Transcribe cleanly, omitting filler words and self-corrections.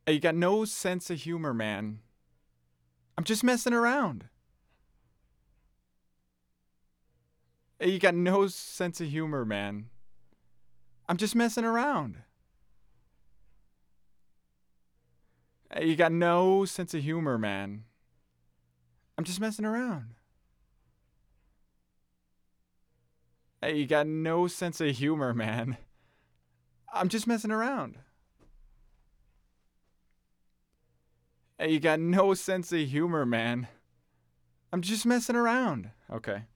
Hey, you got no sense of humor, man. I'm just messing around. Hey, you got no sense of humor, man. I'm just messing around. Hey, you got no sense of humor, man. I'm just messing around. Hey, you got no sense of humor, man. I'm just messing around. Hey, you got no sense of humor, man. I'm just messing around. Okay.